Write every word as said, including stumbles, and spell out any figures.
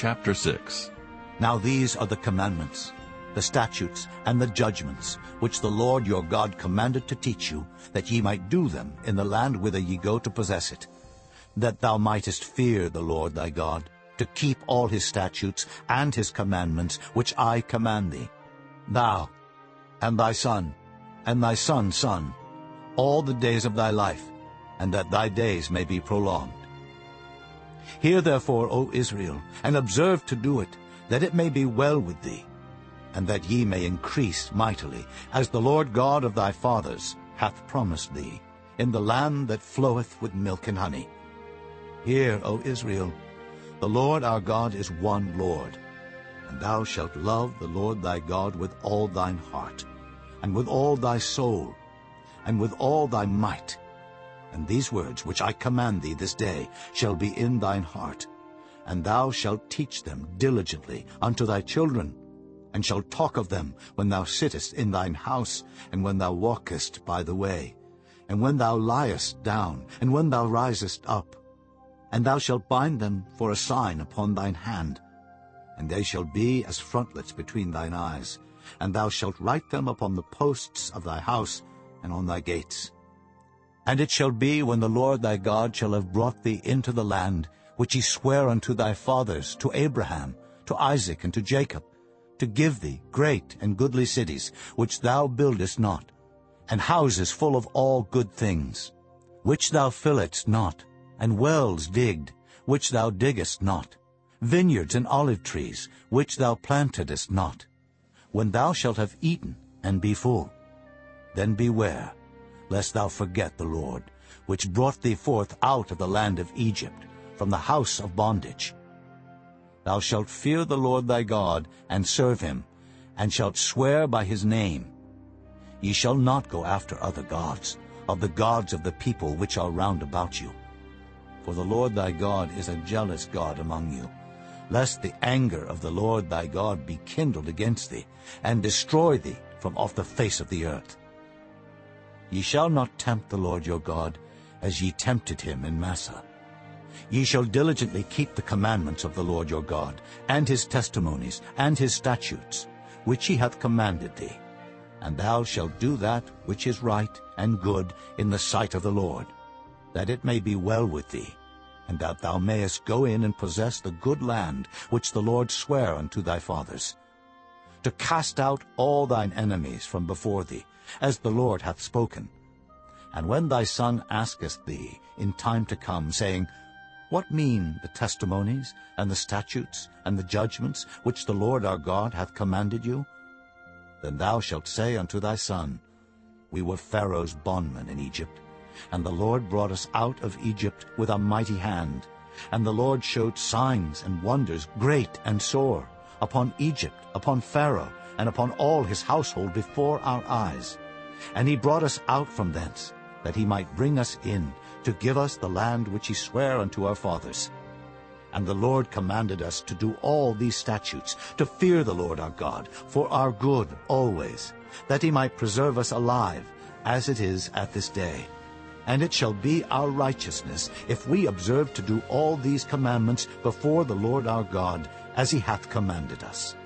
Chapter six. Now these are the commandments, the statutes, and the judgments, which the Lord your God commanded to teach you, that ye might do them in the land whither ye go to possess it, that thou mightest fear the Lord thy God, to keep all his statutes and his commandments, which I command thee, thou, and thy son, and thy son's son, all the days of thy life, and that thy days may be prolonged. Hear therefore, O Israel, and observe to do it, that it may be well with thee, and that ye may increase mightily, as the Lord God of thy fathers hath promised thee, in the land that floweth with milk and honey. Hear, O Israel, the Lord our God is one Lord, and thou shalt love the Lord thy God with all thine heart, and with all thy soul, and with all thy might. And these words which I command thee this day shall be in thine heart, and thou shalt teach them diligently unto thy children, and shalt talk of them when thou sittest in thine house, and when thou walkest by the way, and when thou liest down, and when thou risest up. And thou shalt bind them for a sign upon thine hand, and they shall be as frontlets between thine eyes, and thou shalt write them upon the posts of thy house and on thy gates. And it shall be, when the Lord thy God shall have brought thee into the land, which he sware unto thy fathers, to Abraham, to Isaac, and to Jacob, to give thee great and goodly cities, which thou buildest not, and houses full of all good things, which thou filledst not, and wells digged, which thou diggest not, vineyards and olive trees, which thou plantedest not. When thou shalt have eaten and be full, then beware, lest thou forget the Lord, which brought thee forth out of the land of Egypt, from the house of bondage. Thou shalt fear the Lord thy God, and serve him, and shalt swear by his name. Ye shall not go after other gods, of the gods of the people which are round about you. For the Lord thy God is a jealous God among you, lest the anger of the Lord thy God be kindled against thee, and destroy thee from off the face of the earth. Ye shall not tempt the Lord your God, as ye tempted him in Massah. Ye shall diligently keep the commandments of the Lord your God, and his testimonies, and his statutes, which he hath commanded thee. And thou shalt do that which is right and good in the sight of the Lord, that it may be well with thee, and that thou mayest go in and possess the good land which the Lord sware unto thy fathers, to cast out all thine enemies from before thee, as the Lord hath spoken. And when thy son asketh thee in time to come, saying, What mean the testimonies, and the statutes, and the judgments, which the Lord our God hath commanded you? Then thou shalt say unto thy son, We were Pharaoh's bondmen in Egypt, and the Lord brought us out of Egypt with a mighty hand. And the Lord showed signs and wonders great and sore upon Egypt, upon Pharaoh, and upon all his household before our eyes. And he brought us out from thence, that he might bring us in, to give us the land which he sware unto our fathers. And the Lord commanded us to do all these statutes, to fear the Lord our God, for our good always, that he might preserve us alive, as it is at this day. And it shall be our righteousness, if we observe to do all these commandments before the Lord our God, as he hath commanded us.